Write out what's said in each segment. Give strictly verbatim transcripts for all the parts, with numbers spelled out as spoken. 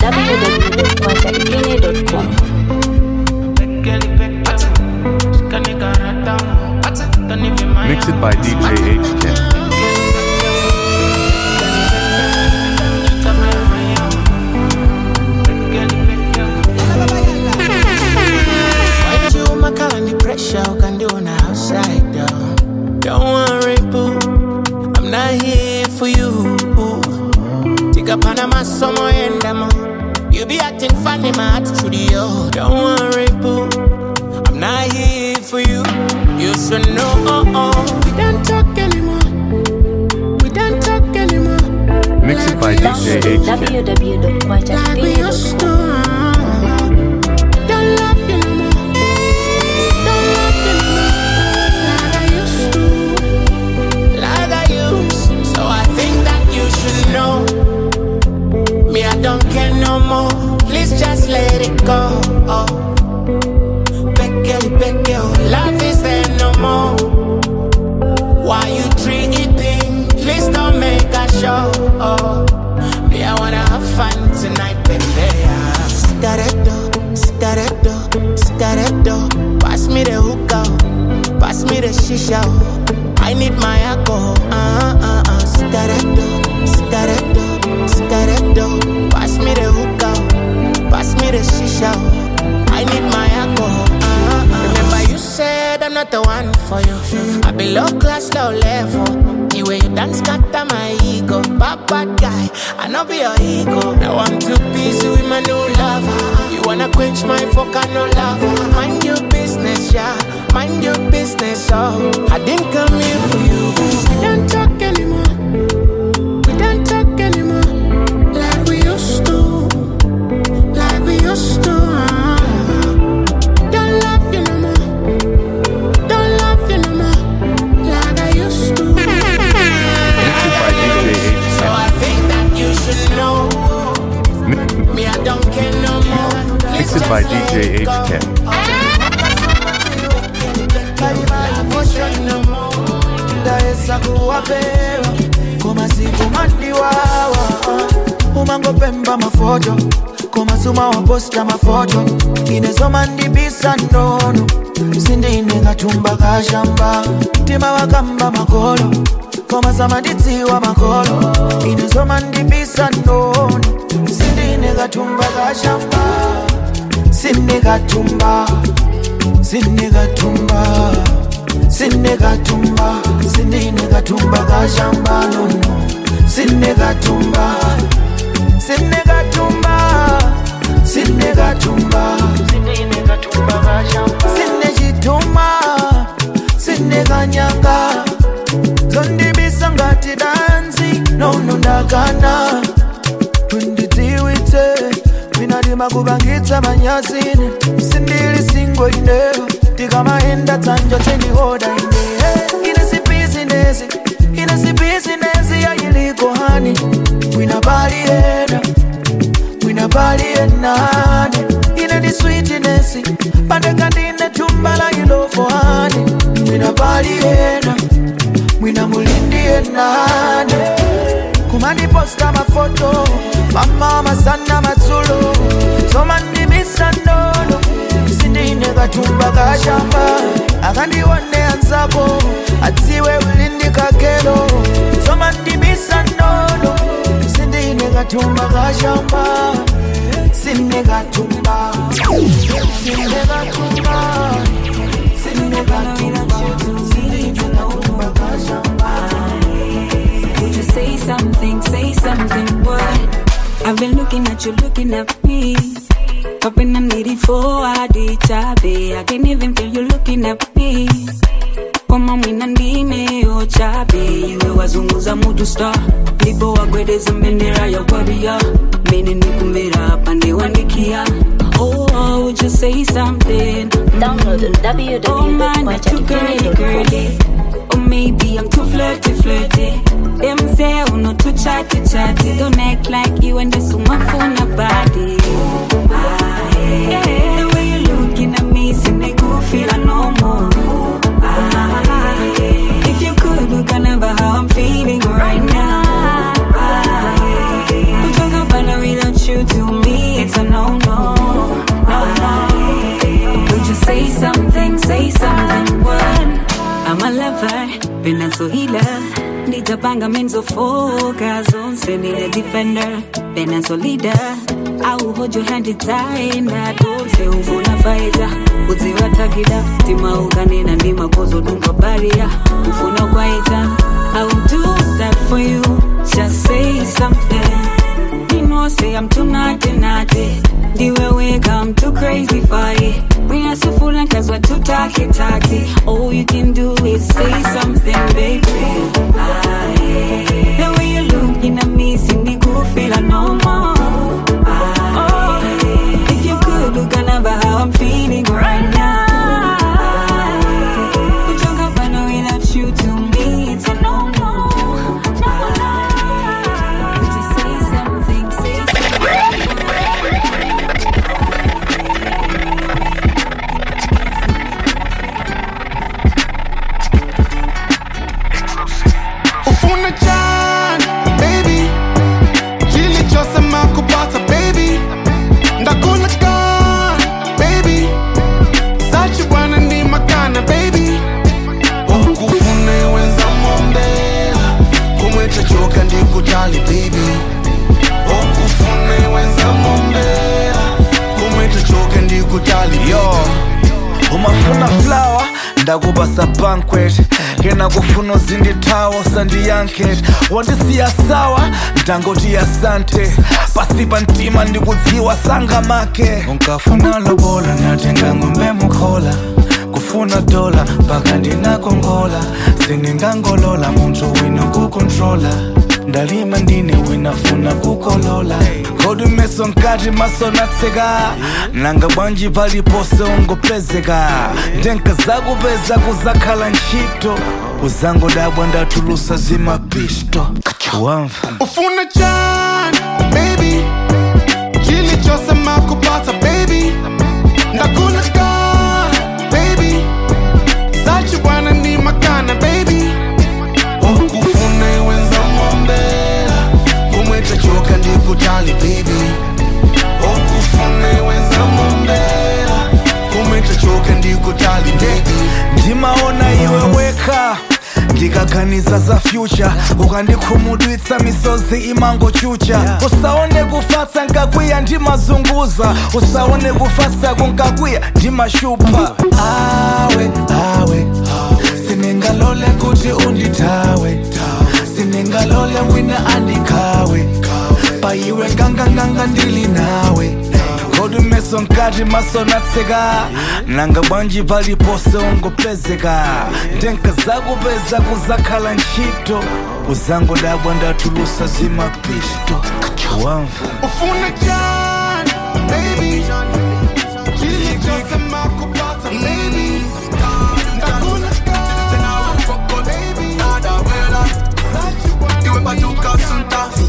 w w w dot kwacha ipine dot com. Mixed by D J H ten. Pressure can do on the outside though. Don't worry, boo, I'm not here for you. Take a Panama somewhere in the mood. You be acting funny, my attitude, yo. Don't worry, boo, I'm not here for you. You should know, oh, oh. We don't talk anymore. We don't talk anymore. Mixed like by D J H ten. w w w dot kwacha ipine dot com. No, me I don't care no more. Please just let it go. Oh, Becky, Becky, love is there no more. Why you tripping? Please don't make a show. Oh, me I wanna have fun tonight, baby. Cigaretto, cigaretto, cigaretto. Pass me the hookah, pass me the shisha. I need my alcohol. Uh uh uh, cigaretto. Cigaretto, cigaretto, pass me the hookah, pass me the shisha. I need my alcohol. Uh-uh. Remember you said I'm not the one for you. I be low class, low level. The way you dance got my ego. Bad bad guy, I know be your ego. Now I'm too busy with my new lover. You wanna quench my volcano lava? Mind your business, yeah. Mind your business, oh. I didn't come here for you. I don't talk anymore. Mixed by D J H ten. Koma siku mandiwawa umango pemba mafoto koma suma wa posta mafoto inezo mandibisa nono sindine katumba kashamba tima wakamba makolo koma samaditi wa makolo inezo mandibisa nono sindine katumba kashamba sindine katumba sindine katumba sindine katumba sindine katumba kashamba nono sindine katumba sindine katumba sindine katumba sindine katumba kashamba sindine chituma sindine kanyanga zondi bisangati dansi nono ndakana tundidziwitse vinadima kubangitsa manyazini sindili singo ineo tikamaenda dzanjo tendihoda ine inesi business inesi business yayiliko hani mwina bali ena mwina bali enane ine di sweetness pandeka ndine tumbala ilofo hani mwina bali ena mwina mulindi enane kumani posta mafoto mama masana matsulo somani misandono sindine katumba kashamba akandione anzako atiwe ulindi kakelo somani misandono sindine katumba kashamba sindine katumba sindine katumba sindine katumba sindine katumba kashamba. Would you say something, say something, what? I've been looking at you, looking at me. Hoping I'm needy for a chabe. I can't even feel you looking at me. Koma mwina ndime o chabe. Iwe wazunguza mudu star. Lipo wagwedeza mbendera ya warrior. Mene nikumbera pande wandikia. Oh, oh, would you say something? Download on w w w dot kwacha ipine dot com. Or maybe I'm too flirty, flirty. Them say I'm not too chatty, chatty. Don't act like you and this my phone a body. Ah, yeah. The way you looking at me, see me go feel no more. Ah, yeah. If you could look another how I'm feeling right now. Ah, yeah. But you're gonna without you to me. fight, been so healer. Nitapanga menzo focus on sending a defender, been so leader. I will hold your hand tight and I don't say who's gonna fight. Uzi watakida, tima ukanena ndima kozo dunga barrier. Ufuna kwaita, I will do that for you. Just say something. You know, say I'm too naughty, naughty. The way we come too crazy for it. We are so full and cause we're too talky, talky. All you can do is say something, baby. I, the way you looking at me, see me go feel I no more. I, if you could look another how I'm feeling right now. You talk about no without you to me, it's a no, no. Umafuna flower, ndakubasa banquet. Kena kufuna zindi tawo, sandi yanket. Wandisiya sawa, ndangoti asante. Pasipa ntima ndikudziwa sanga make. Unkafuna lobola, natenga ngombe mukhola. Kufuna dola, baka ndinakongola. Siningangolola, muntu wino kukontrola. Ndalima ndine winafuna kukolola. Kodu meso nkati maso natseka. Nanga banji pali pose ungopezeka. Denka zagu beza kuzakhala nchito. Uzango dabwa ndatulusa zima pisto. Wamfa ufuna chani, baby. Chili chose makupata, baby. Ndakuna ka, baby. Sachi wana ni makana, baby. Ukufune wenza mwombela. Kumweta choka ndikutali, baby. Ukufune wenza mwombela. Kumweta choka ndikutali, baby. Ndimaona iwe weka ndikaganiza za future. Ukandikhumudwitsa misozi imango chucha. Usaone kufatsa nkakwiya ndimazunguza. Usaone kufatsa kunkakwiya ndimashupa. Awe, awe, siningalole kuti unditawe. Siningalole wina andikawe. Paiwe nganga nganga ndili nawe. Kodu meso nkati maso natseka. Nanga banji pali pose ungopezeka. Denka zagu beza kuzakhala nchito. Uzango dabwa ndatulusa zima pisto. Wamfa ufuna chani, baby. Chili chose makupata, baby. Ndakuna ka, baby. Nadawela. Iwe paduka suntafi.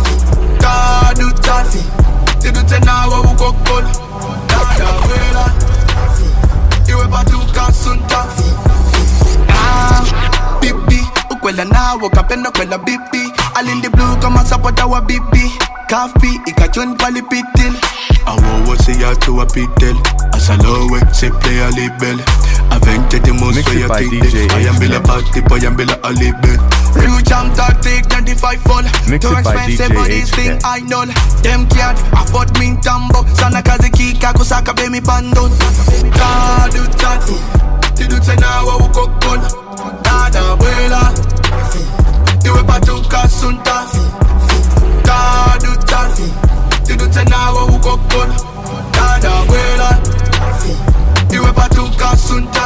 Kadu tafi. Tidute nawa ukokola. Nadawela. Iwe paduka suntafi. Ah, bibi. Ukwela nawa kapenda kwela bibi. Alindi blue kama sapota wa bibi. Kafi ikachon pali pitil. Awo say ya to a pitil. Asalowe say play a label. Avente the most for your ticket. I am Billa party, I am Billa a label. Real jam tactic twenty-five fall. Too expensive for this thing I know. Them can't afford me tambo. Sana kazi kika kusaka be mi bando. Kadu tati. Tidute nawa ukokola. Dada wela. Iwe patuka sunta. Kadu tati. Tidute nawa ukokola. Dada wela. Iwe patuka sunta.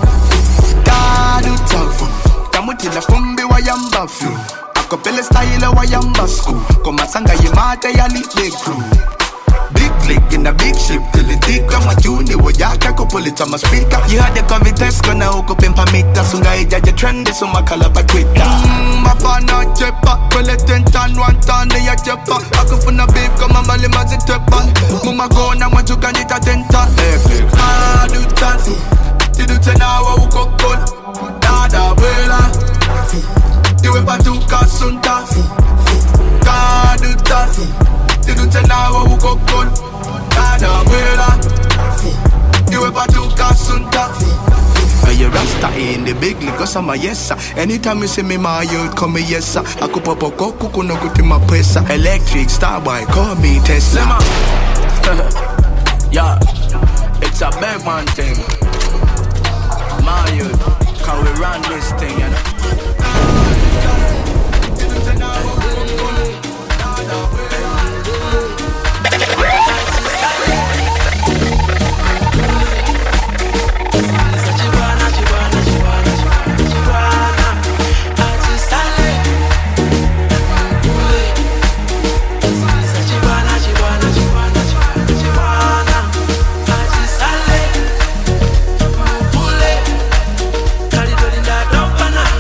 Kadu tati. Kamutila fumbi wa yambafu. Akopele style wa yambasku. Komasanga yimate ya li big crew. Big click in a big ship till it dick. I'm a tune, wo yaka ko pull it on my speaker. You had the convitess gonna hook up in pamita. Sunga ija je trendy so my color back with that. Mmm, my fan on chepa. Well it ten tan one tan they a chepa. Ako funa beef come on mali mazi tepa. Muma go na mwanchu kanita tenta. Epic. Ah, do tati. Tidu tena wa ukokola. Dada wela. Iwe patuka sunta. Kadu tati. Tidu tena wa ukokola. Dada wela. Iwe patuka sunta. Are you rasta in the big liquor yes, I'm a yes, sir. Anytime you see me, my youth come me, yes, sir. I could pop a coco, could no go to my pressure. Electric, star boy, call me Tesla. Yeah, it's a big man thing. My youth, can we run this thing, you know? Calidolinda, don't banana.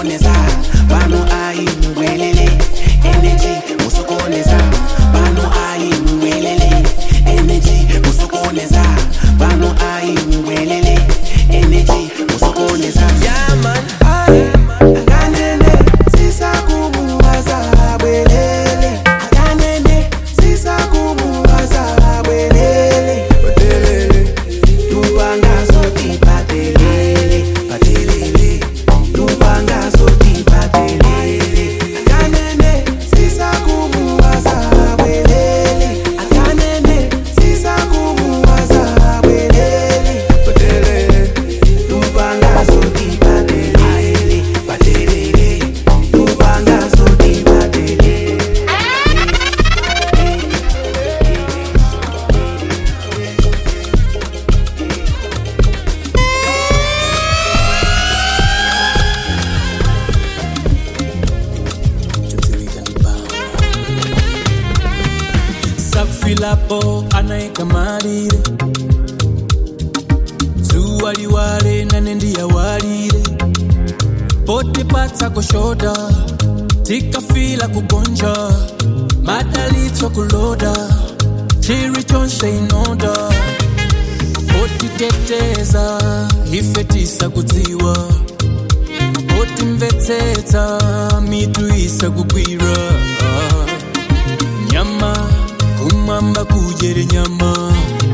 musokoneza pano ai muwelele energy musokoneza pano ai muwelele energy musokoneza pano ai muwelele energy musokoneza yeah man ai akanene sisakumuwaza bwelele akanene sisakumuwaza bwelele bwelele tupanga zoti patelele patelele tupanga zoti patelele akanene sisakumuwaza bwelele akanene sisakumuwaza bwelele bwelele tupanga zoti patelele patelele tupanga zoti patelele. Safilapo anaikamalire zuwaliwale nanendiya walire pote patsa kushoda tikafila kugonja madalitso kuloda chiri chonse inoda potiteteza ifetisa kudziwa potimvetsetsa mitu isa kugwira nyama kumamba kujere nyama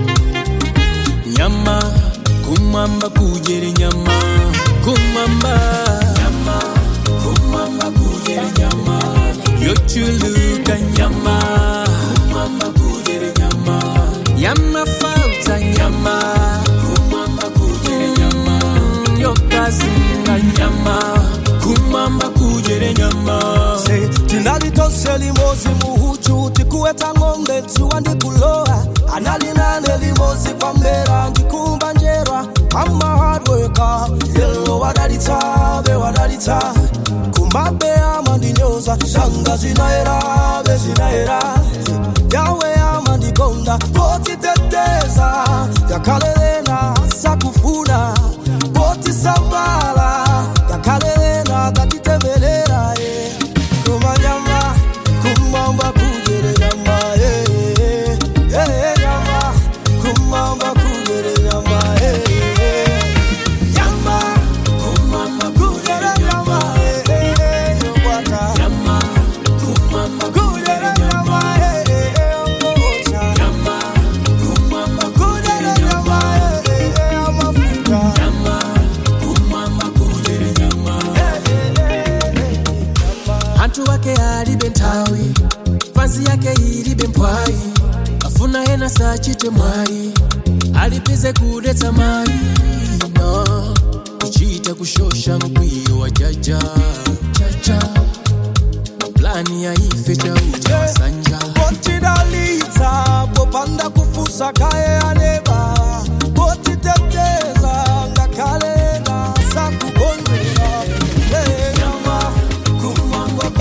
nyama kumamba kujere nyama kumamba nyama kumamba kujere nyama yochuluka nyama kumamba kujere nyama nyama fauta nyama kumamba kujere nyama yokazinga nyama kumamba kujere nyama say tinalitoseli mozi muhuchu tikueta ngombe tuandi kuloa analinane limozi kwa mbera ndikumba njerwa I'm a hard worker yellow wadalita be wadalita kumbabe amandinyoza shanga zinaera be zinaera yawe amandikonda poti teteza yakalelena sakufuna poti samala yakalelena tatitemelera eh kumanyama kumamba kujere nyama eh eh nyama kumamba kujere nyama eh nyama kumamba kujere nyama eh nyobata nyama kumamba kujere nyama eh nyama kumamba kujere nyama eh amafuta nyama kumamba kujere nyama hantu wake alibe ntawi fansi yake ilibe mpwai afuna hena sachite mwai alipize kudeta mai no kuchita kushosha mkwiyo wa jaja jaja plani ya ife cha uja sanja poti dalita popanda kufusa kae aneba poti teteza ngakalena sakubondera hey nyama kumamba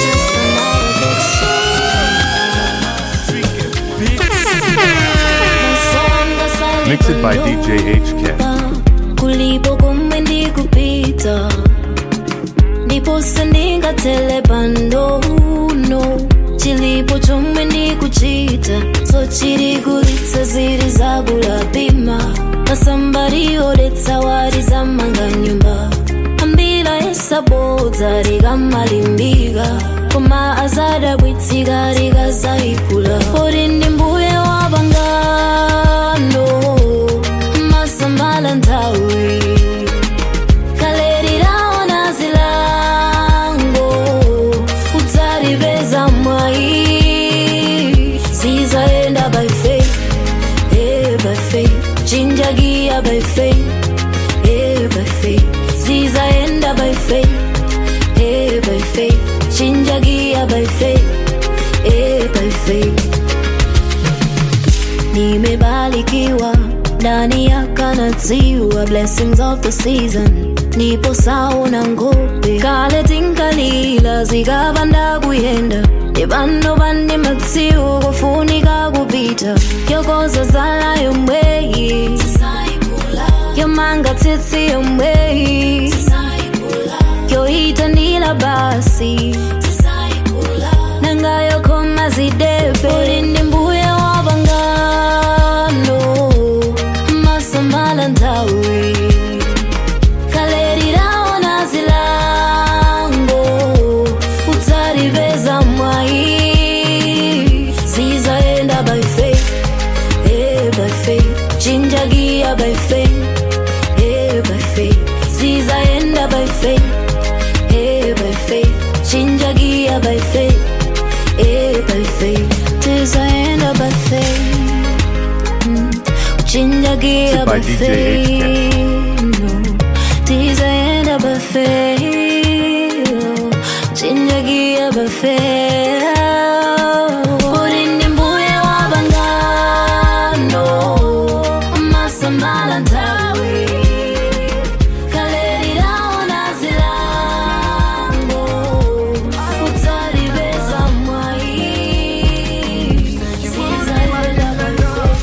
Mixed by D J H K. Kulipo kumendi kupita ndipo sendinga telebando no chilipo chumendi kuchita so chiri kulitsa ziri zagula bima na somebody odetsa wari za manga nyumba ambila esa boza riga malimbiga kuma azada bwitiga riga zaikula orindi mbuye wabangano masambala ntawi kalerira ona zilango utaribeza mwai sizaenda by faith eh by faith chinjagia by faith eh by faith sizaenda by faith eh by faith chinjagia by faith eh by faith nimebarikiwa ndani ya kanaziwa blessings of the season nipo sauna ngope kale tinkalila zikabanda kuyenda ibano bande matsiu kufunika kupita yokoza zala yomweyi yomanga titsi yomweyi yo tangoitanila basi nangayo koma zidepe ulindi mbuye wabangano masambala ntawi kaleriraona zilango utaribeza mwai zizaenda by faith, eh by faith chinjagia by faith, eh by faith zizaenda by faith, eh by faith chinjagia by faith, eh by faith zizaenda by faith, mm. chinjagia by faith, no zizaenda by faith, oh. chinjagia by faith. Ulindi mbuye wabangano masambala ntawi kaleriraona zilango utaribeza mwai zizaenda by faith.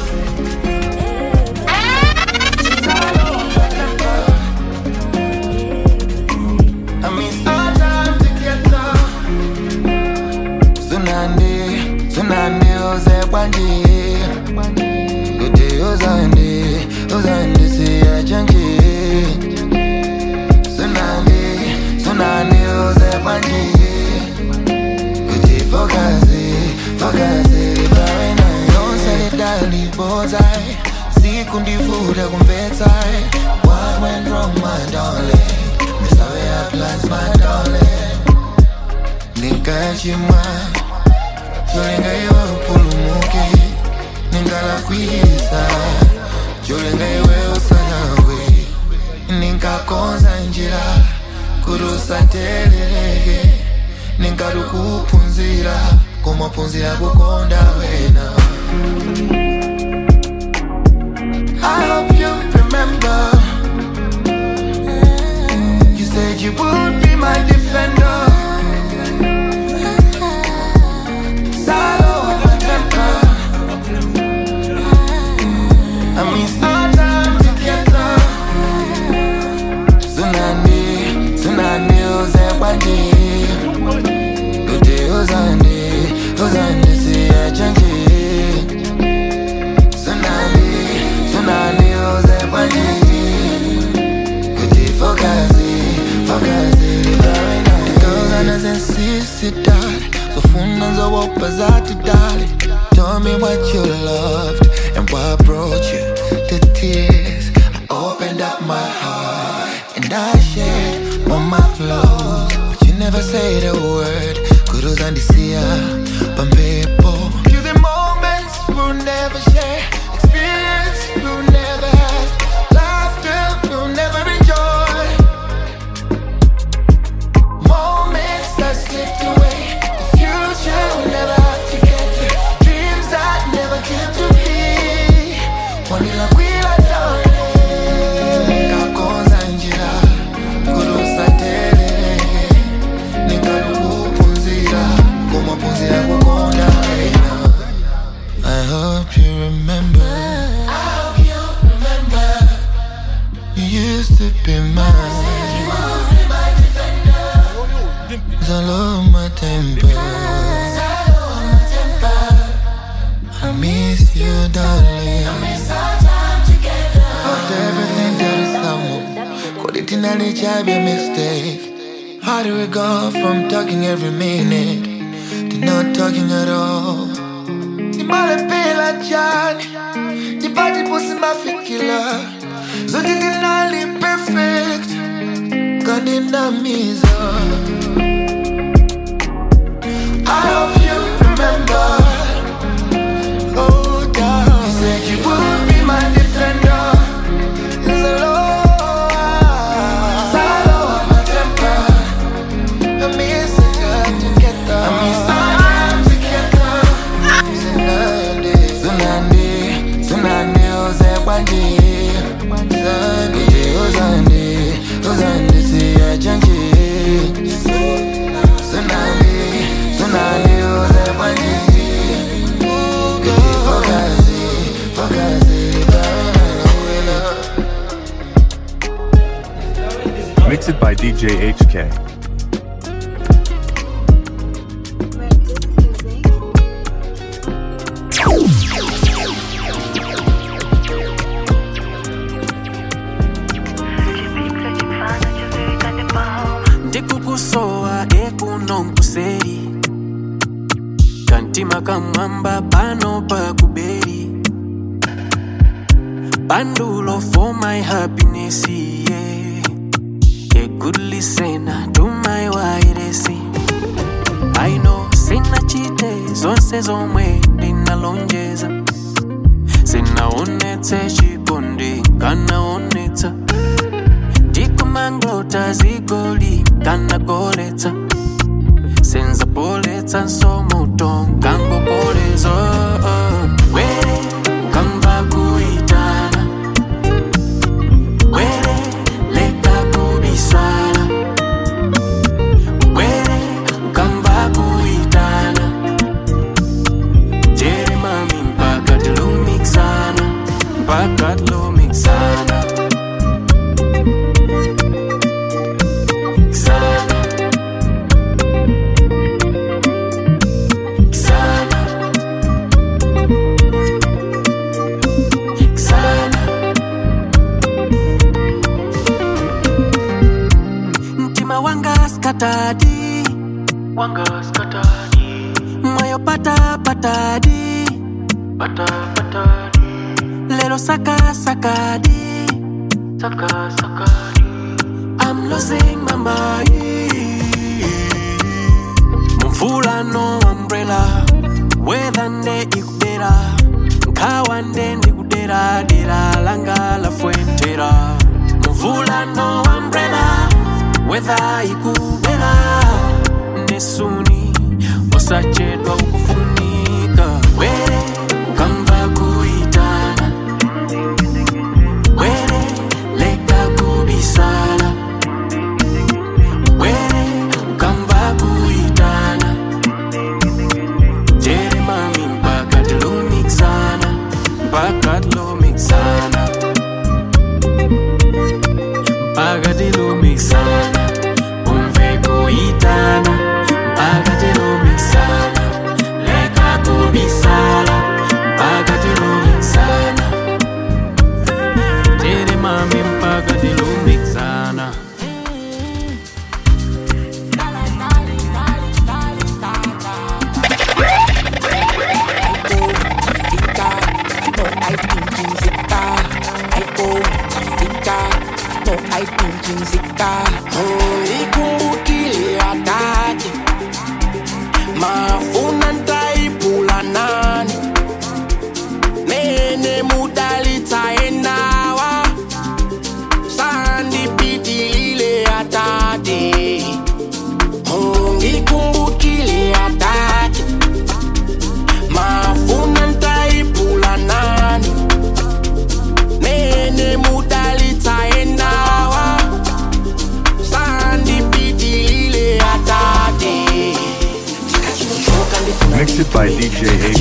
I miss our time together. Sunande, Sunande, Ose Banji. Good day, Ozande, Ozande, see a junkie. Sunande, Sunande, Ose Banji. Good day, Fogazi, Fogazi, Barina. Don't sell it down, leave bullseye. See, Kundi food, I confess. What went wrong, my darling? Mister Way I plans, my darling. Nikashima Jolenga iwe upulumuke Ningala kwisa Jolenga iwe usanawe Ninkakonza njira Kurusa telelege Ninkalu kupunzira Kuma punzira kukonda wena I hope you remember You said you would be my defender. Salo with my temper. I miss our time together. Tsunami, tsunami, Ose Banji. Good day, Ozande, Ozande, see a junkie. Tsunami, tsunami, Ose Banji. Good day, Fogazi. The girls are necessity, so funda zo wapazati, darling. Tell me what you loved and what brought you to tears. I opened up my heart and I shared all my flaws, but you never said a word. Kudos and Sia, Pampepo. You the moments we'll never share, experience we'll never have, laughter we'll never enjoy. That slipped away, the future we'll never have to get to, dreams that never came to be. Wanila kwila darling, nikakonza njira, kurusa telelege, nikalu kupunzira, kuma punzira kukonda wena. I hope you remember, I hope you remember, you used to be mine. I love my temper. I miss you, darling. I miss our time together. After everything that is someone, could it in any job a mistake? How do we go from talking every minute to not talking at all? The male pela John, the body pussy my fikila. So the dinali perfect. God in the miser. I hope you remember. Oh, God. You said you would be my defender. It's a low, salo of my temper. I miss the time together. I miss our time together. Tsunami, tsunami, tsunami, Ose Banji. Tsunami, Ozande, Ozande, see a junkie. Tsunami. Mixed by D J H K. Ndikukusowa ekunonkuseri kantima kamwamba pano pakuberi bandulo for my happiness, yeah. A good listener to my wireless. I know sina chite zonse zomwe ndinalonjeza sinaonetse chikondi kanaonetsa ndikumanglota zigoli kanagoletsa senza poletsa nsomoto kangopolezo were kamba kuitana were leka kubisala were kamba kuitana jere mami mpaka tilumixana mpaka tilumixana Patadi, wanga skatadi, moyo pata patadi, pata patadi, lero saka sakadi, saka sakadi. I'm losing my mind. Mvula no umbrella, weather ne ikudera, nkawande ndikudera dera langa la fuentera. Mvula no umbrella, weather ikubera nesuni osachedwa ukufunika were kamba kuitana were leka kubisala were kamba kuitana jere mami mpaka tilumixana mpaka tilumixana mpaka tilumixana Itana, pagatelo mixana, leka kubisala, pagatelo mixana, tere mami pagatelo mixana. I think in Zika, oh, ikumbukile atati, mafuna ntaipula nani, nene mudalita enawa, sandi pitilile atati, oh, ikumbukile atati, mafuna ntaipula nani, nene mudalita enawa. Mixed it by D J H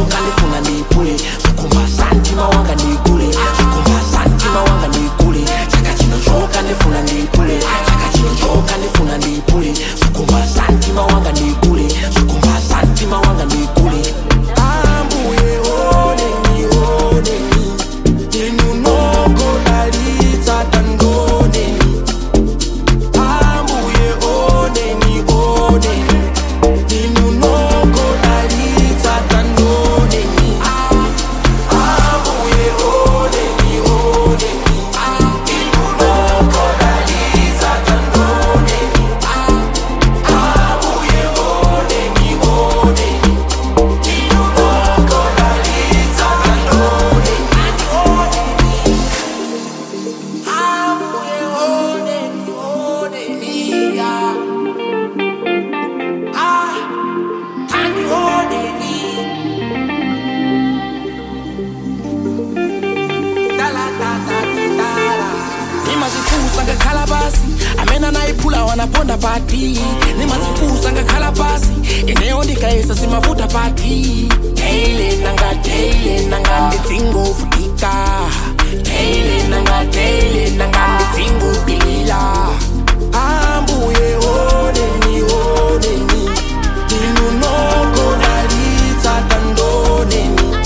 wanaponda party ni mazifusa ngakhala pasi eneo ndikaisa simavuta party daily nanga daily nanga nditsingo futika daily nanga daily nanga nditsingo bila ambuye ode ni ode ni dinunoko dalitsa tandone ni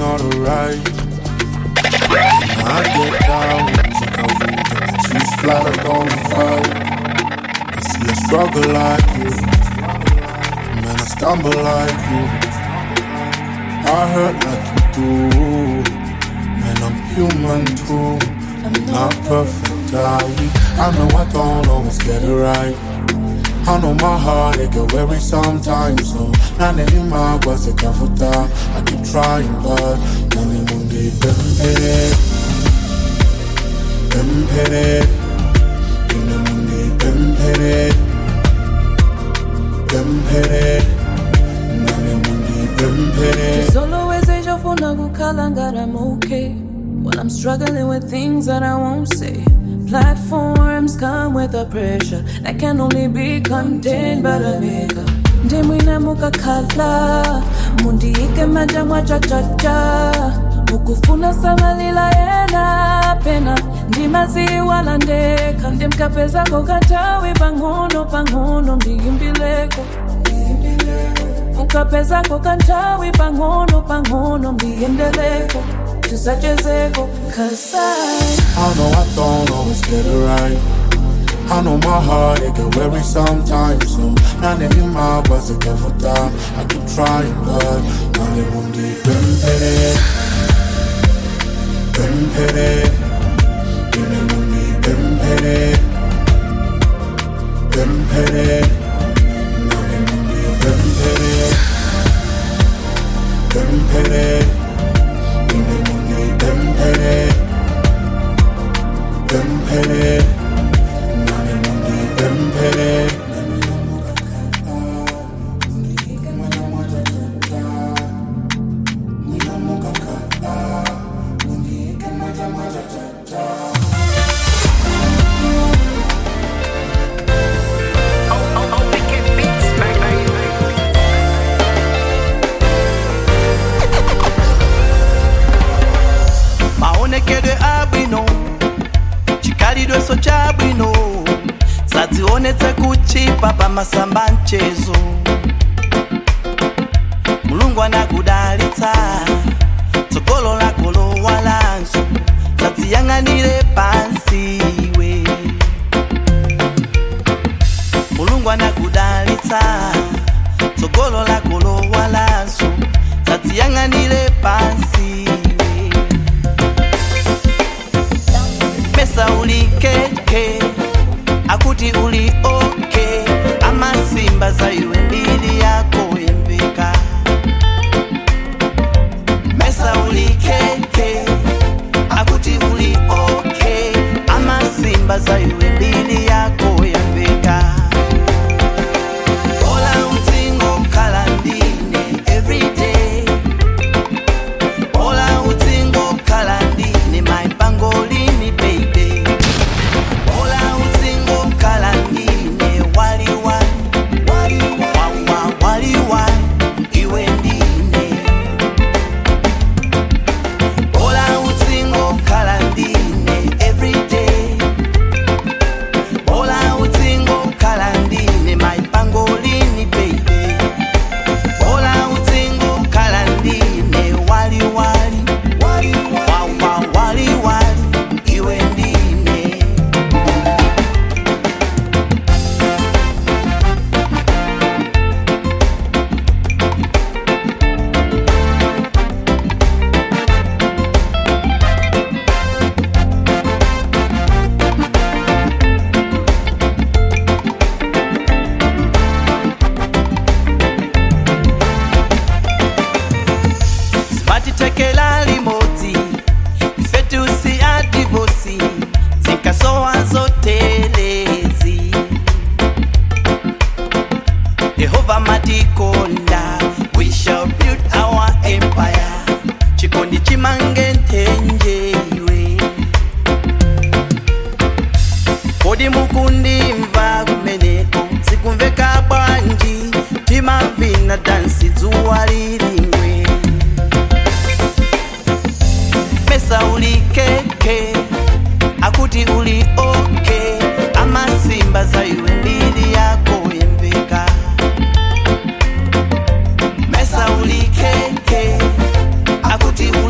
not alright. I get down, she's flat like on fire. I see a struggle like you, man, I stumble like you. I hurt like you do, man, I'm human too. I'm not perfect, darling. I know I don't always get it right. I know my heart, it get weary sometimes. So, not anymore, was it comfortable? I keep trying, but nothing will be better. Bempere, inamundi bempere, bempere, inamundi bempere. Solo always say you for nagu kalangara I'm okay. When I'm struggling with things that I won't say. Platforms come with a pressure that can only be contained by the maker. Ndemwina muka kala, mundi ike majamwa cha cha cha. Mukufuna samalila yena pena. Ndimazi wala ndeka, ndimkapeza kokatawi pangono pangono mbigimbileko. Mukapeza kokatawi pangono pangono mbigendeleko. Tusachezeko, cause I I know I don't always get it right. I know my heart, it get weary sometimes. So, not anymore, but it get for that. I keep trying, but not even deep. Bempere, bempere. Bempere, bempere, nanemundi bempere, bempere, nanemundi bempere, bempere, nanemundi bempere. So chabwino sadzionetse kuchipa pamasamba mchezo Mulungu anakudalitsa tsogolo lako lowalanso sadziyang'anire pansi we Mulungu anakudalitsa tsogolo lako lowalanso sadziyang'anire pansi Mesa uli keke, akuti uli oke, ama simba za iwe mbili yako yembeka. Mesa uli keke, akuti uli oke, ama simba za iwe mbili yako yembeka. Ola utingo kalandine everyday. Ola utingo kalandine my pangolini. Akuti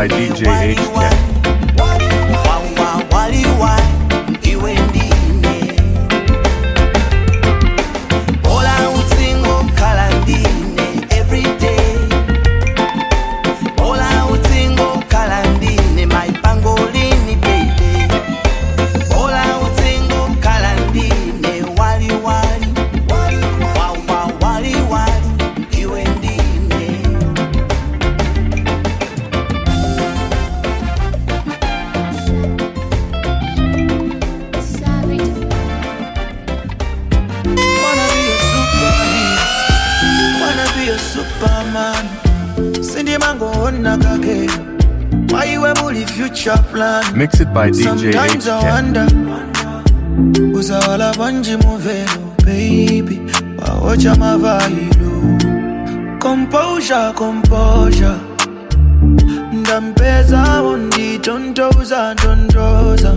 by D J H K. Mix it by D J H K. Sometimes I wonder, who's all a bungee movie, baby? Watch my value. Composure, composure. Ndampeza undi tontoza, tontoza.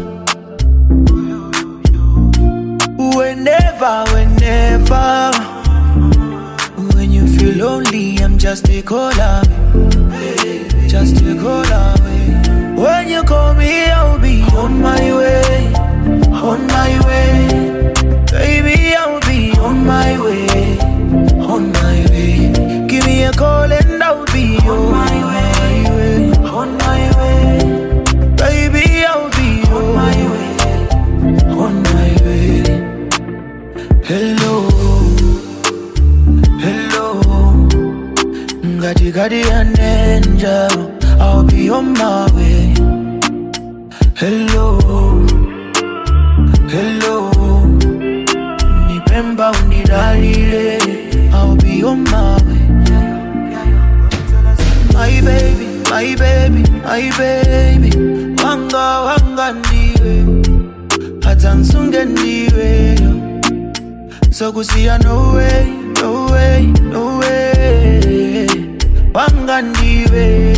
Whenever, whenever. When you feel lonely, I'm just a caller. Just a caller. When you call me, I'll be on my way, on my way. Baby, I'll be on my way, on my way. Give me a call and I'll be on my way, on my way. Baby, I'll be on my way, on my way. Hello, hello. Ngati gadi an angel. I'll be on my way. Hello, hello. Nipemba unidalile. I'll be on my way. My baby, my baby, my baby. Wanga, wanga ndiwe. Hata nsunge ndiwe. So kusia no way, no way, no way. Wanga ndiwe.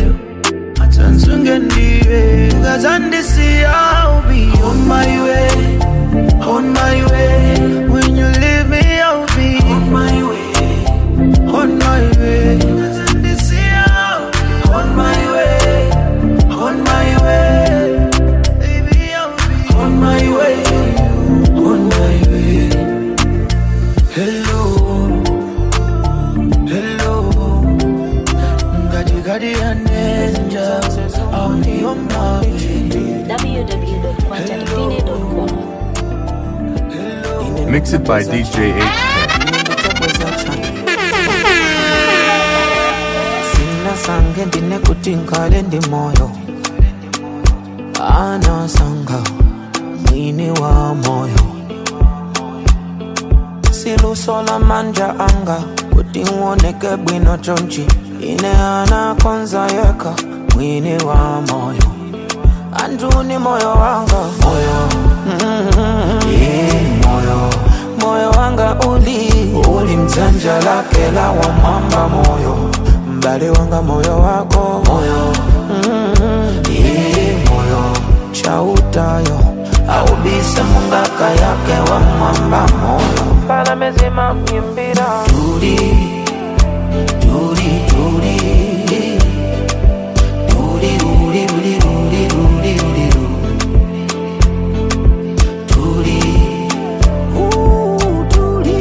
Cause on this sea I'll be on my way, on my way. When you leave me I'll be on my way, on my way. Cause on this sea I'll be on my way, on my way. Baby I'll be on my way, on my way. Hello, hello. Gadi gadi an angel. I'll be on my way. w w w dot quanta divine dot com. Mix it by D J H K. Sina sange ndine kutinkale ndi moyo. Ana sanga mwini wa moyo. Silusola manja anga kuti uoneke bwino chonchi. Ine ana konza yeka mwini wa moyo. Anduni moyo wanga moyo, mm-hmm. Yeah, moyo moyo wanga uli uli mzanja lake la wa mamba moyo. Mbali wanga moyo wako moyo, mm-hmm. Yeah, moyo chautayo au bisa mungaka yake wa mamba moyo. Pala mezima myimbira Judy, Judy, Judy. Judy, Judy, Judy, Judy, Judy, Judy. Judy, ooh, Judy.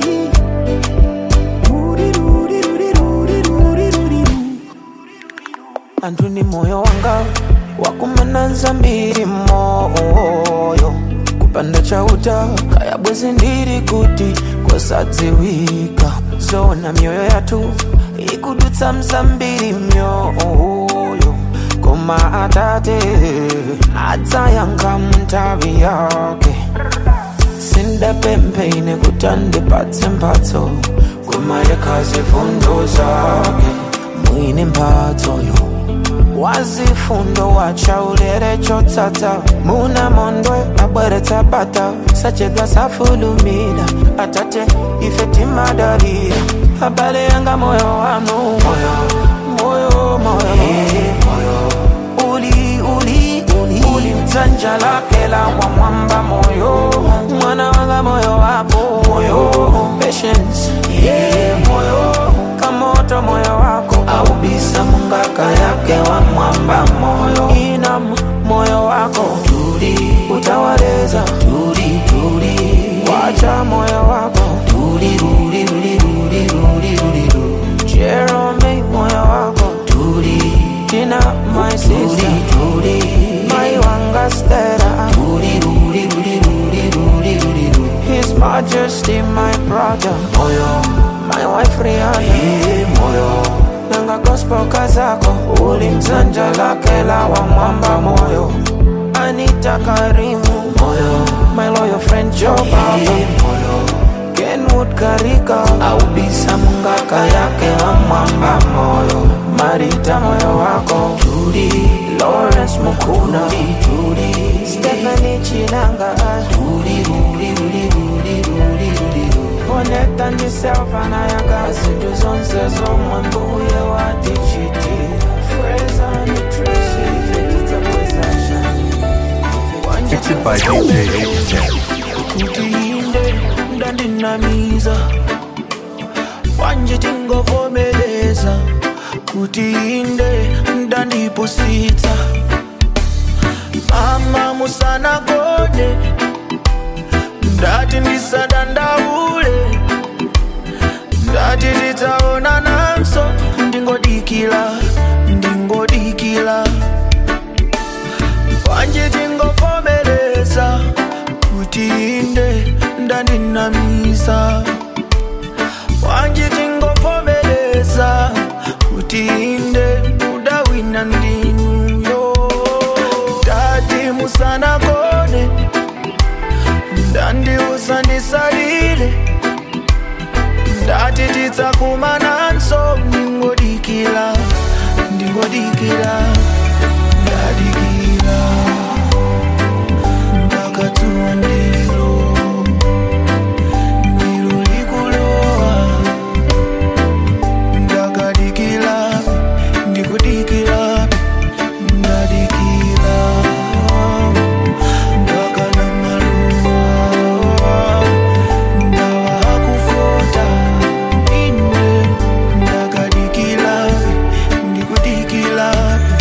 Judy, Judy, Judy, Judy, Judy, Judy. Antuni moyo wanga wakumananza mbiri moyo. Kupanda chauta kaya bwezi ndiri kuti kwa sadziwika. Zona mioyo yatu ikudutsa mzambiri myoyo. Koma atate atayanga mtavi yake. Sinda pempeine kutande patse mpatso. Koma yekaze fundo zake. Mwini mpatso yo wazifundo wacha ulere chotata. Muna mondwe abwere tabata. Sachedwa safulumila atate ifeti madalira. Habale yanga moyo wanu moyo, moyo, moyo, hey, moyo. Uli, uli, uli, uli mtanja lake la wa mwamba moyo. Mwana wanga moyo wako moyo. Patience, yeah, moyo. Kamoto moyo wako au bisa mungaka mungaka yake wa mwamba moyo. Ina moyo wako tuli, utawaleza tuli tuli. Wacha moyo wako tuli tuli tuli tuli tuli tuli. Jerome moyo wako tuli. Tina my sister tuli. My wanga stera tuli tuli tuli tuli tuli tuli. His Majesty my brother moyo. My wife Rihanna hey, moyo. Nanga gospel kazako ulimzanja lake la wa mwamba moyo. Anita Karimu moyo. My loyal friend Joe Baba hey, moyo. Kenwood Karika aubisa mungaka yake wa mwamba moyo. Marita moyo wako Judy. Lawrence Mukuna Judy. Stephanie Chinanga Judy Judy Judy Judy Judy Judy. Connect on yourself and I got to zone says someone who what did she do? Phrase on the trace it's a possession. Mixed by D J H ten. Kutinde ndandinamiza wanje tingovomeleza kutinde ndandipusita mama musana gone ndati ndisadandaule ndati titaona namso ndingodikila ndingodikila wanje tingovomeleza kutinde ndandinamiza wanje tingovomeleza kutinde udawina ndinuyo ndati musana gone ndandi usandisalile ndati titakumana nso ndingodikila ndingodikila ndadikila ndakatuwa ndilo ndilo likuloa ndakadikila ndikudikila ndadikila ndakana maluwa ndawa kufota ine ndakadikila ndikudikila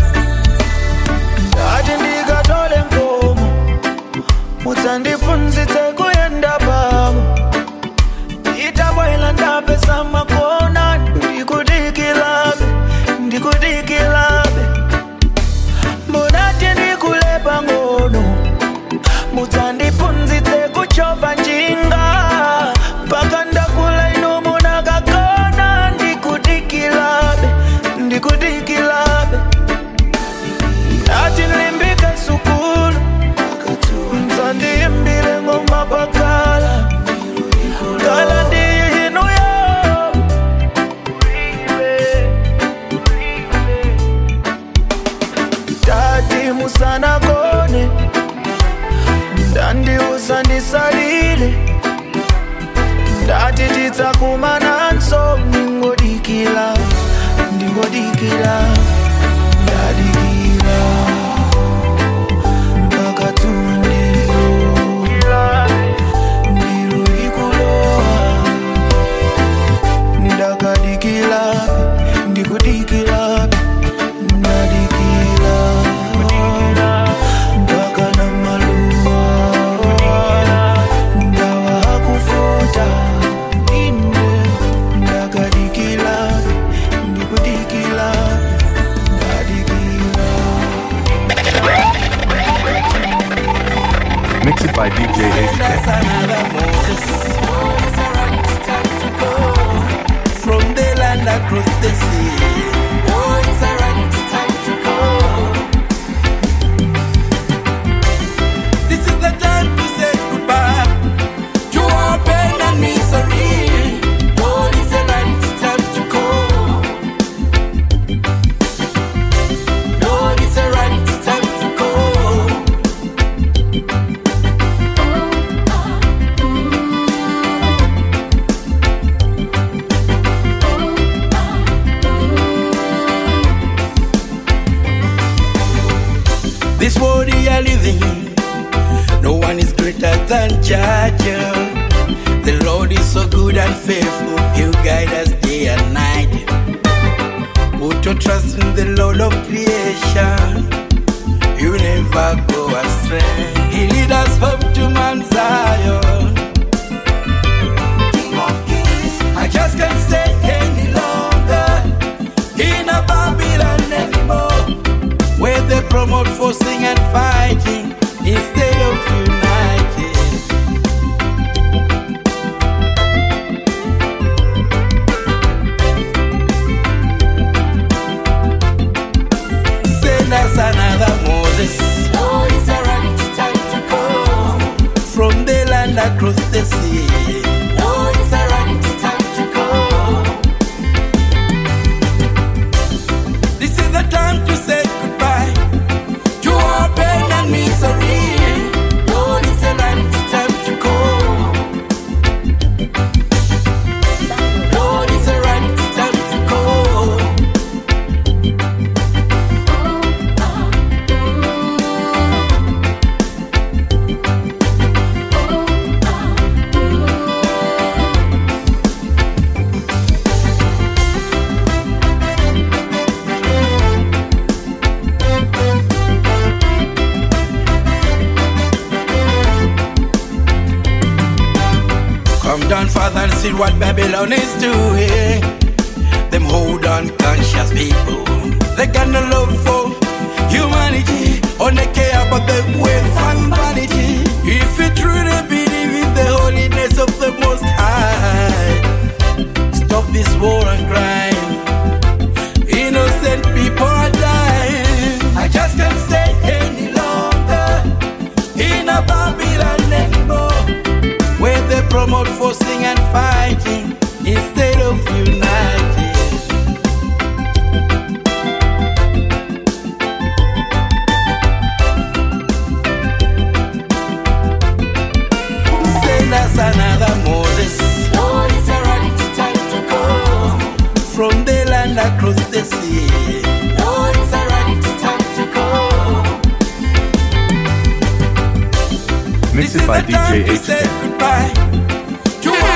ndati ndikatole nkomo mudzandifunzitse kuyenda pamo itabwela ndapesa makona ndikudikilabe ndikudikilabe mbonati ndikulepa ngono mudzandifunzitse kuchova njinga mpaka ndakula ino munakakona ndikudikilabe ndikudikilabe ndati nlimbike sukulu mzandiimbile ngoma pakala kala ndiyinuyo ndati musana gone ndandi usandisalile ndati titakumana nso ndingodikila ndingodikila ndadikila ndakatuwa ndilo ndilo likuloa ndakadikila ndikudikila ndadikila ndakana maluwa ndawa kufota ine ndakadikila ndikudikila ndadikila. Mixed by D J H ten. From the land across the sea. Oh, it's a right time to go. This is the time to say goodbye to our pain and misery. Oh, it's a right time to go. Oh, it's a right time to go. This world we are living in, no one is greater than Jah. The Lord is so good and faithful, He'll guide us day and night. Put your trust in the Lord of creation. You never go astray. He lead us up to Mount Zion. King of Kings. I just can't stay any longer in a Babylon anymore, where they promote forcing and fighting instead of uniting. Send us another Moses. Lord, it's a right time to come from the land across the sea. Lord, it's a right time to come. This is the time to say goodbye to our pain and misery. Lord, it's a right time to come. Lord, it's a right time to come. Come down, Father, and see what Babylon is doing. Them hold on conscious people. They got no love for humanity, or they care about the wealth and vanity. If you truly believe in the holiness of the Most High, stop this war and crime. Innocent people are dying. I just can't stay any longer in a Babylon anymore, where they promote forcing and fighting instead of uniting. Send us another Moses. Lord, it's a right time to come from the land across the sea. Lord, it's a right time to come. Mixed by D J H ten. Goodbye to our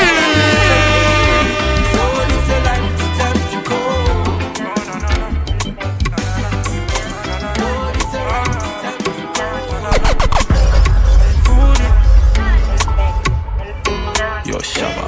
Lord, it's a right time to come. Lord, it's a right time to come. Yo, Shabba.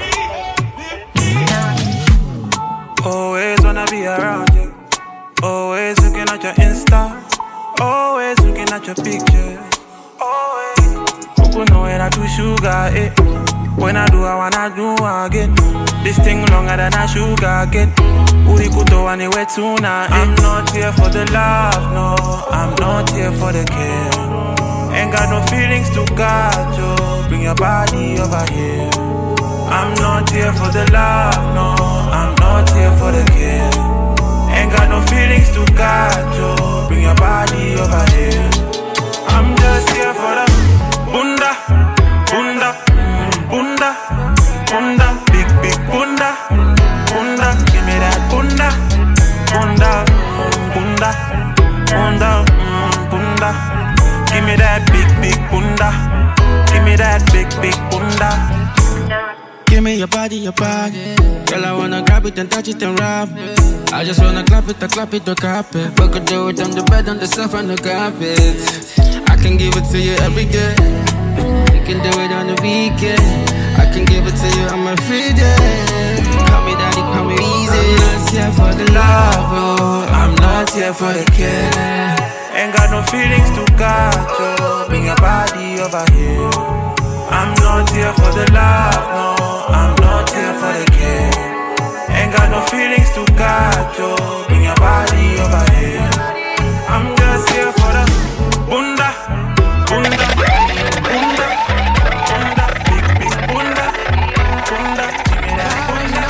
Always wanna be around you. Always looking at your Insta. Always looking at your picture. Always. People know when I do sugar, eh. When I do, I wanna do again. This thing longer than a sugar again. Uri kuto anywhere tuna, eh. I'm not here for the love, no. I'm not here for the care. Ain't got no feelings to guard you. Bring your body over here. I'm not here for the love, no. I'm not here for the care. Ain't got no feelings to guard you. Bring your body over here. I'm just here for the bunda, bunda, bunda, bunda, big big bunda, bunda. Give me that bunda, bunda, bunda, bunda, bunda. Give me that big big bunda. Give me that big big bunda. Give me your body, your body. Girl, I wanna grab it and touch it and rub it. I just wanna clap it, I clap it, the carpet. We could do it on the bed, on the sofa, on the carpet. I can give it to you every day. You can do it on the weekend. I can give it to you on my free day. Call me daddy, call me easy. I'm not here for the love, oh. I'm not here for the care. Ain't got no feelings to guard you. Bring your body over here. I'm not here for the love, no. I'm not here for the care. Ain't got no feelings to guard you. Bring your body over here. I'm just here for the bunda, bunda, bunda, bunda, big big bunda, bunda. Give me that bunda,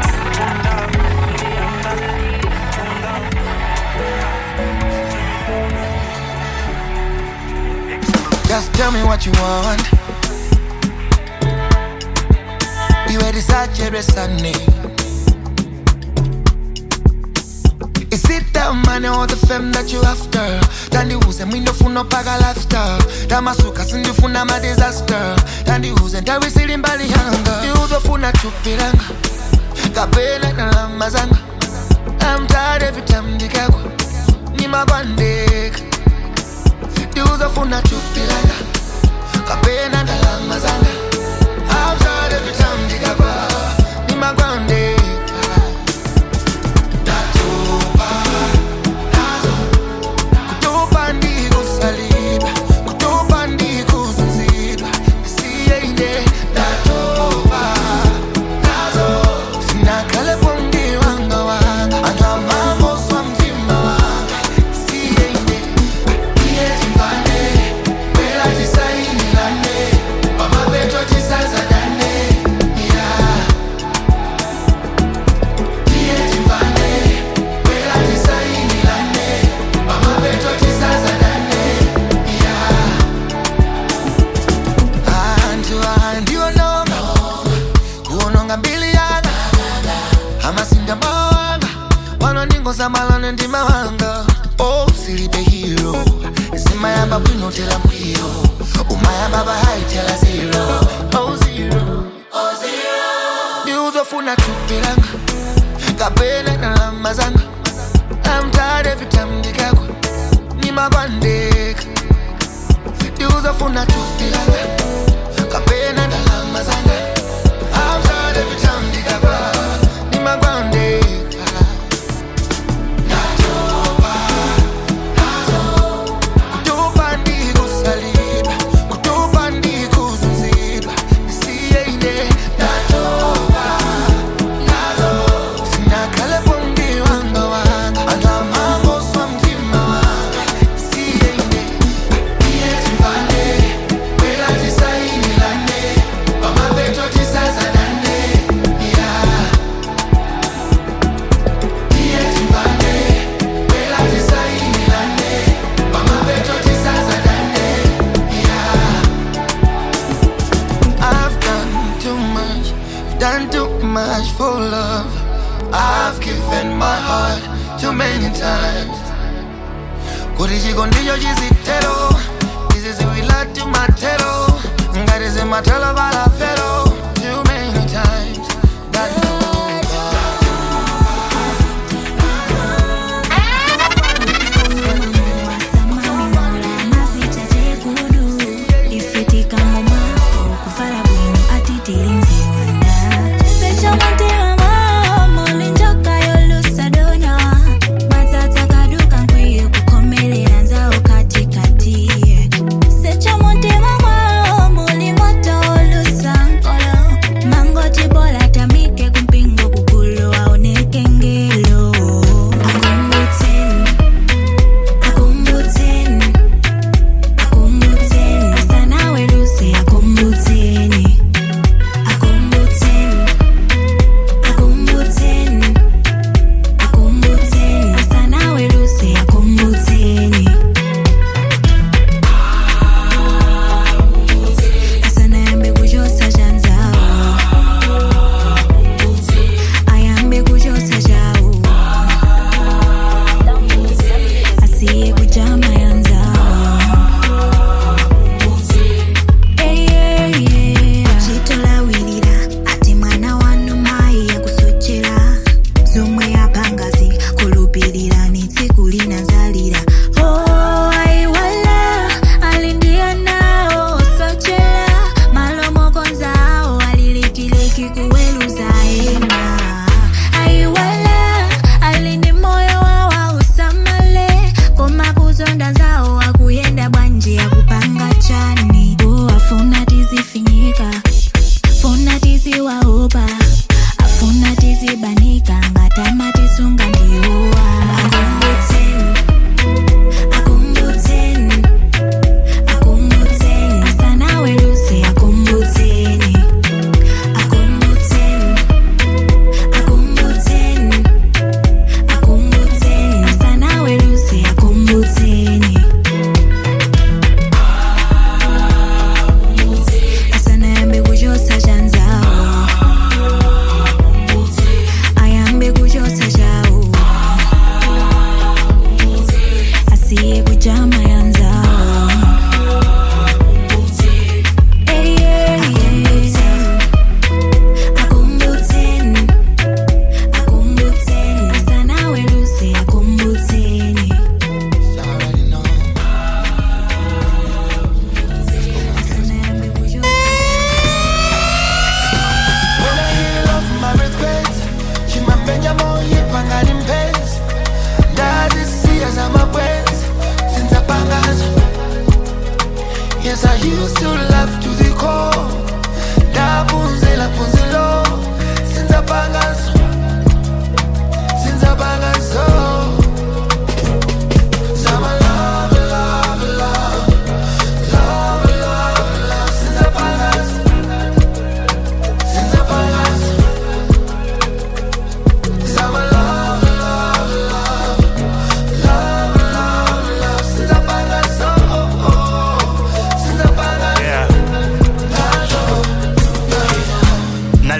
bunda, bunda. Just tell me what you want. You ready, Saturday, Sunday? Is it that money or the fame that you after? Tandi uze mwindo funo paga lifestyle. Tamasuka sindu funa ma disaster. Tandi uze ndawi sili mbali hanga. Di uzo funa chupilanga. Kapela na lamazanga. I'm tired of nimabandeka ndiuzofuna chupilanga kapena ndalama zanga outside every time ndikagwa nimagwandeka ndatopa nazo kutopa ndikusalidwa kutopa ndikuzunzidwa isiye ine ndatopa nazo sinakale pongi wanga wanga andamamo swa mtima wanga isiye ine iye timbane wela tisaini lane pamapeto tisazadane yeah iye timbane wela tisaini lane pamapeto tisazadane yeah antu andiwo nonga kuononga mbili yanga amasinda mawanga wanondingoza malane ndima wanga oh silipe hero simayamba bwinotela mwiro umayamba bahaitela zero oh zero oh zero ndiuzofuna chupilanga kapena ndalama zanga I'm tired every time ndikagwa nimagwandeka ndiuzofuna chupilanga kapena ndalama zanga I'm tired every time ndikagwa nimagwandeka ndatopa nazo kutopa ndikusalidwa kutopa ndikuzunzidwa isiye ine ndatopa nazo sinakale pongi wanga wanga andamamo swa mtima wanga isiye ine iye timbane wela tisaini lane pamapeto tisazadane yeah iye timbane wela tisaini lane pamapeto tisazadane yeah I've done too much, I've done too much for love. I've given my heart too many times. Kuti chikondicho chizitero izi ziwila timatero ngati zimatelo balafero too many times.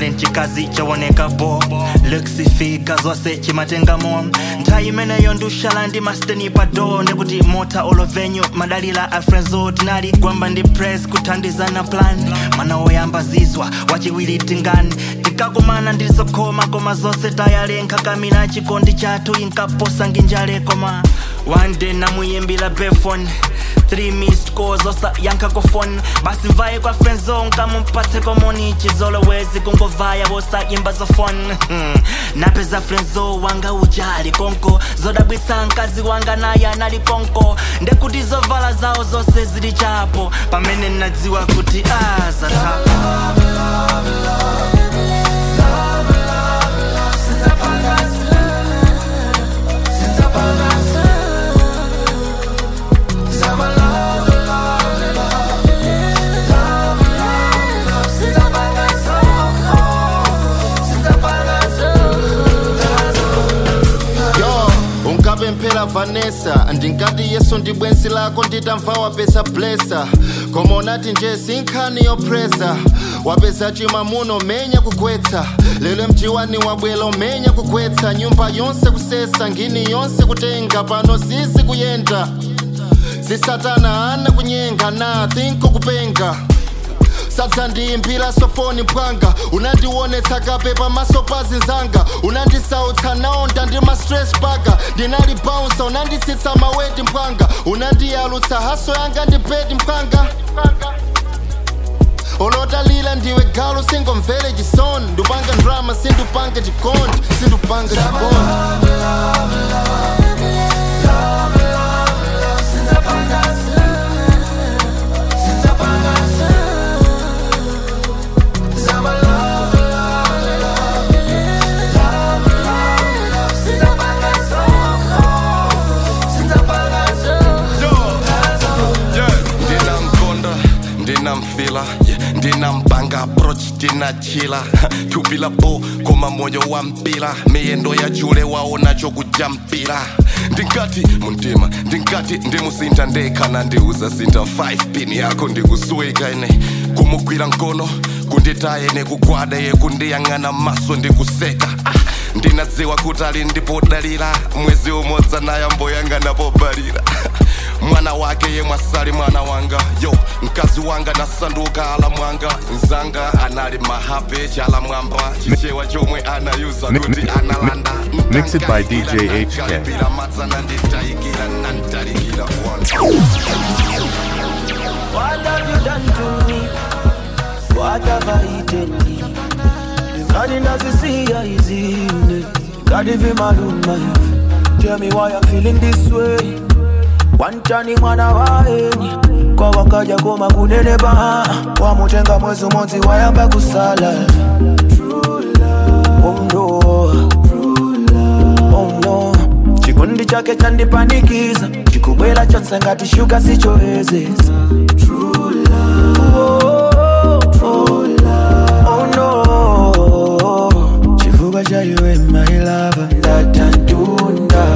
talent chikazi chawoneka bo Luxy fika zose chimatenga mo Ntai mene yondushala ndi masteni pado Ndekuti mota olo venue madalila a friendzo Tinali gwamba ndi press kutandizana plan Mana oyamba zizwa wachiwili tingani Tikakumana ndizokoma koma zose tayalenka Kamina chikondi chatu inkaposa nginjale koma One day namuyimbila befone Three missed calls osa yanka ko phone Basi mvaye kwa friendzone kama mpate komoni Chizolo wezi kungovaya wosa yimba za phone Napeza friendzone wanga ujali konko Zoda bwisa nkazi wanga na ya nali konko Ndekuti zovala zao zose zili chapo Pamene nadziwa kuti aza tapo Love, love, love, love, love, love, since I found out, since I found out Mpela Vanessa ndingati yeso ndibwenzi lako nditamva wapesa blessa koma unati nje sinkhani yopresa wapesa chimamuno menya kugwetsa lelo mjiwani wabwelo menya kugwetsa nyumba yonse kusesa ngini yonse kutenga pano sisi kuyenda sisatana ana kunyenga na thinko kupenga Satsa ndiyimbira sofoni mpwanga unandionetsa kapepa masopazi nzanga unandisautsa naonda ndi ma stress baga ndinali bouncer unanditsitsa maweti mpwanga unandiyalutsa haso yanga ndi bedi mpwanga olotalila ndiwe galu singomvere chisoni ndupanga drama sindupanga chikondi sindupanga chikondi Ndinampanga approach tinachila Tupila bo koma moyo wa mpila Miyendo ya chule waona chokujampila Ndinkati muntima, ndinkati ndimusinta ndekana ndiuza sinta five pin yako ndikusweka ine Kumugwira nkono, kunditaye nekugwada ye kundiyangana maso ndikuseka Ndinadziwa kutali ndipodalira Mwezi umodza nayo mboyanga napobalira Mwana wake ye mwasali mwana wanga Yo, mkazi wanga nasanduka ala mwanga Nzanga anali mahape chala mwamba Chichewa chomwe anayuza kuti analanda Mixed by D J H K. What have you done to me? What have I eaten me? Nobody doesn't see how easy God if him alone my life. Tell me why I'm feeling this way. Wanchani mwana waeni kwa wakaja koma kunene baha wamutenga mwezi mwezi wayamba kusala True love Oh no True love Oh no Chikundi chake chandipanikiza Chikubwela chansangati shuka sichoezeza True love Oh, true love Oh no Chifuga chayuwe my lover Ndatandunda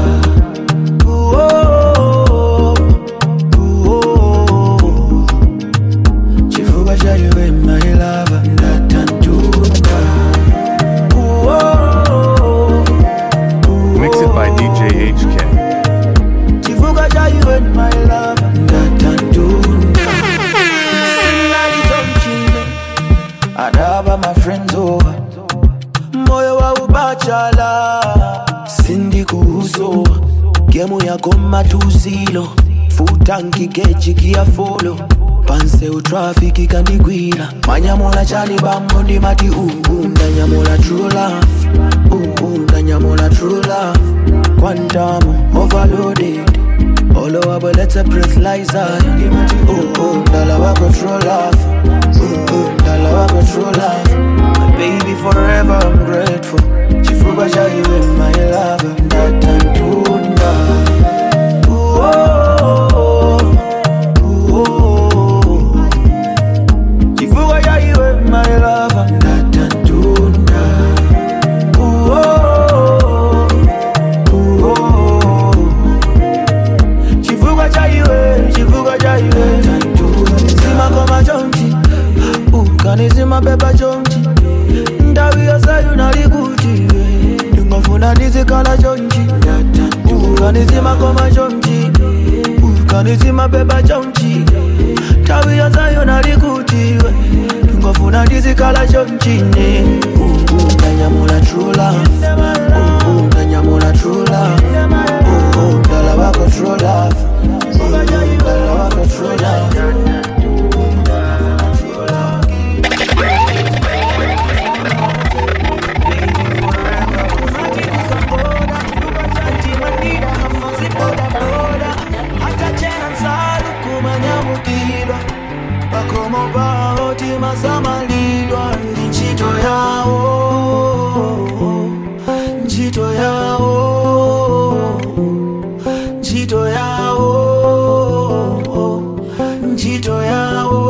Mixed by D J H K. Chifuga jayu and my love Ndatandunda Sinali donchine Adaba my friends over Moyo wa ubachala Sindi kuhuso Gemu ya goma tuzilo Futanki kechi kia follow Panse u traffic ikandigwira Manyamola chali bambo ndi mati uh uh Ndanyamola true love Uh uh Ndanyamola true love Quantum overloaded Olo wabo let's a breath lies on Uh uh Ndala wako true love Uh uh Ndala wako true love My baby forever I'm grateful Chifuba shayi with my love Ndatandunda Uh oh my love, Ndatandunda. Ooh, oh, ooh, oh. Chifuga chaiwe, chifuga chaiwe. Zima koma chonchi, ukani zima beba chonchi. ndizikala chonchi ukanizima koma chonchi ukanizima beba chonchi tawi yazayo nalikutiwe ngofuna ndizikala chonchine ndanyamula true love ndanyamula true love ndala wako true love ndala wako true love. Como baoti masamalidwa njito yao njito yao njito yao njito yao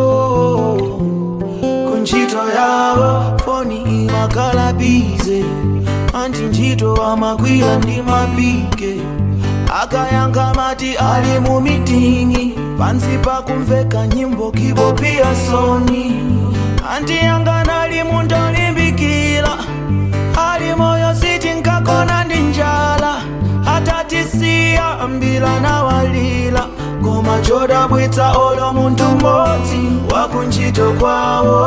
kunjito yao foni imakala bize anti njito amakwila ndi mapike akayanga mati ali mu mitingi pansi pa kumveka nyimbo kibo pia soni anti yanga nali muntu olimbikila ali moyo siti nkakona ndi njala atatisiya ambila na walila koma chodabwitsa olo muntu mmodzi wakunjito kwawo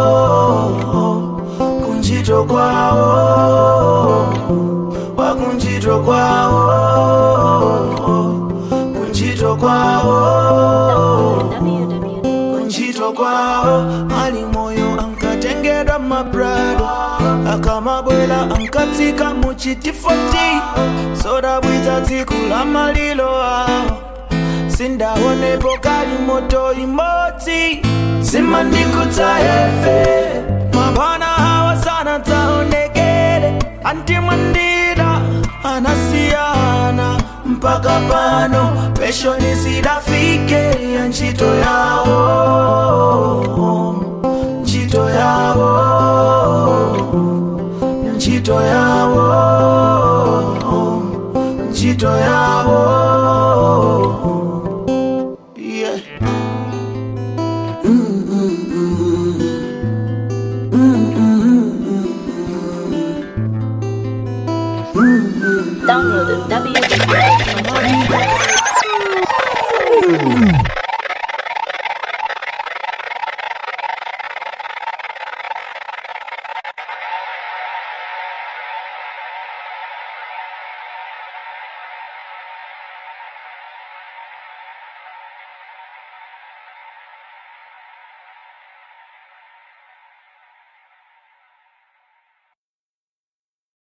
kunjito kwawo wakunjito kwawo kunjito kwawo kunjito kwawo ali moyo ankatengedwa mabrado akamabwela ankatika muchitifoti sodabwitsa tsiku la malilo awo sindaonepo kali moto imodzi simandikutsa efe mabana hawa sana taonekele antimwandida anasiyana mpaka pano pesho nisidafike ya njito yao njito yao njito yao njito yao yeah. mm, mm, mm. Mm, mm, mm. Download w w w dot